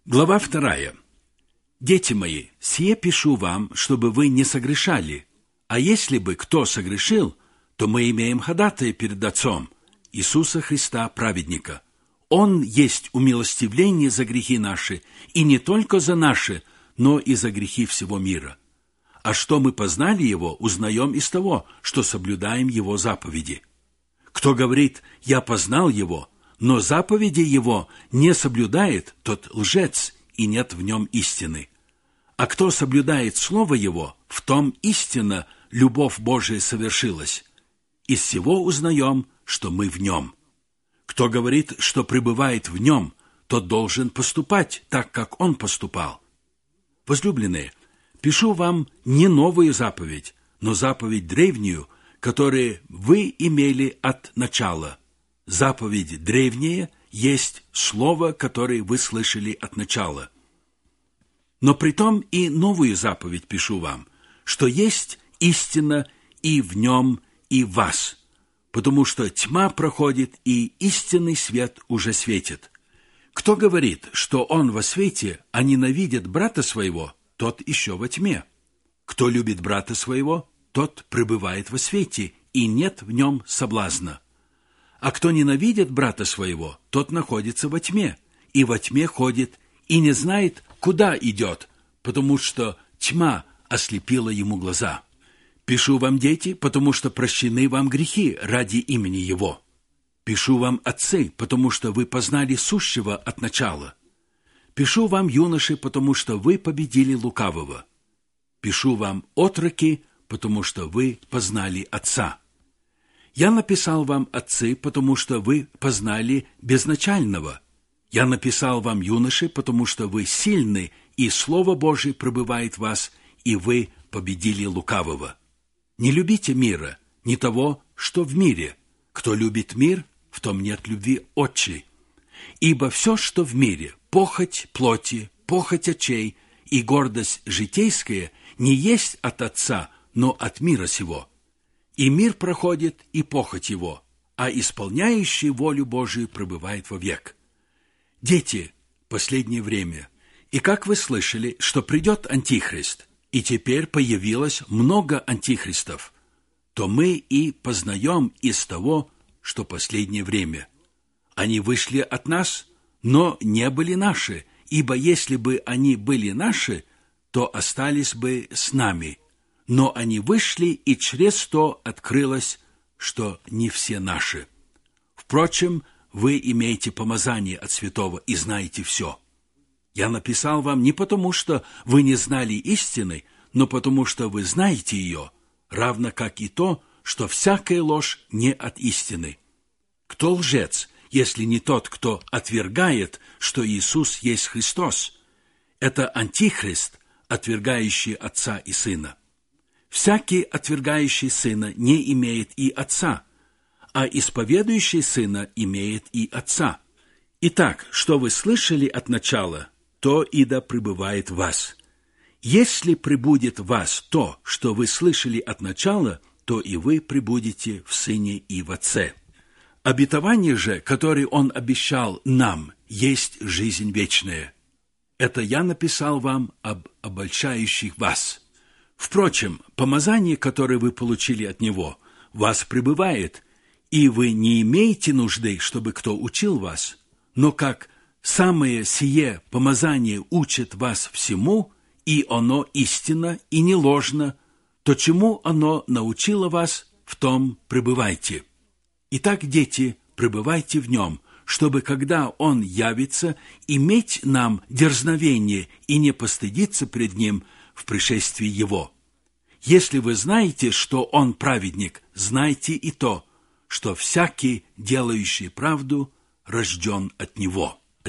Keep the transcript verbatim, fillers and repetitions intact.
Глава вторая. «Дети мои, сие пишу вам, чтобы вы не согрешали. А если бы кто согрешил, то мы имеем ходатая перед Отцом, Иисуса Христа, праведника. Он есть умилостивление за грехи наши, и не только за наши, но и за грехи всего мира. А что мы познали Его, узнаем из того, что соблюдаем Его заповеди. Кто говорит «я познал Его», но заповеди Его не соблюдает, тот лжец, и нет в нем истины. А кто соблюдает Слово Его, в том истинно любовь Божия совершилась. Из всего узнаем, что мы в Нем. Кто говорит, что пребывает в Нем, тот должен поступать так, как Он поступал. Возлюбленные, пишу вам не новую заповедь, но заповедь древнюю, которую вы имели от начала. Заповедь древняя есть слово, которое вы слышали от начала. Но притом и новую заповедь пишу вам, что есть истина и в нем, и в вас, потому что тьма проходит, и истинный свет уже светит. Кто говорит, что он во свете, а ненавидит брата своего, тот еще во тьме. Кто любит брата своего, тот пребывает во свете, и нет в нем соблазна. А кто ненавидит брата своего, тот находится во тьме, и во тьме ходит, и не знает, куда идет, потому что тьма ослепила ему глаза. Пишу вам, дети, потому что прощены вам грехи ради имени Его. Пишу вам, отцы, потому что вы познали сущего от начала. Пишу вам, юноши, потому что вы победили лукавого. Пишу вам, отроки, потому что вы познали Отца. Я написал вам, отцы, потому что вы познали безначального. Я написал вам, юноши, потому что вы сильны, и Слово Божие пребывает в вас, и вы победили лукавого. Не любите мира, не того, что в мире. Кто любит мир, в том нет любви Отчей. Ибо все, что в мире, похоть плоти, похоть очей и гордость житейская, не есть от Отца, но от мира сего. И мир проходит, и похоть его, а исполняющий волю Божию пребывает вовек. Дети, последнее время, и как вы слышали, что придет Антихрист, и теперь появилось много антихристов, то мы и познаем из того, что последнее время. Они вышли от нас, но не были наши, ибо если бы они были наши, то остались бы с нами. Но они вышли, и через то открылось, что не все наши. Впрочем, вы имеете помазание от святого и знаете все. Я написал вам не потому, что вы не знали истины, но потому, что вы знаете ее, равно как и то, что всякая ложь не от истины. Кто лжец, если не тот, кто отвергает, что Иисус есть Христос? Это антихрист, отвергающий Отца и Сына. Всякий, отвергающий Сына, не имеет и Отца, а исповедующий Сына имеет и Отца. Итак, что вы слышали от начала, то и да пребывает в вас. Если пребудет в вас то, что вы слышали от начала, то и вы пребудете в Сыне и в Отце. Обетование же, которое Он обещал нам, есть жизнь вечная. Это я написал вам об обольщающих вас. Впрочем, помазание, которое вы получили от Него, в вас пребывает, и вы не имеете нужды, чтобы кто учил вас, но как самое сие помазание учит вас всему, и оно истинно и не ложно, то чему оно научило вас, в том пребывайте. Итак, дети, пребывайте в нем, чтобы, когда Он явится, иметь нам дерзновение и не постыдиться пред Ним в пришествии Его. Если вы знаете, что Он праведник, знайте и то, что всякий, делающий правду, рожден от Него.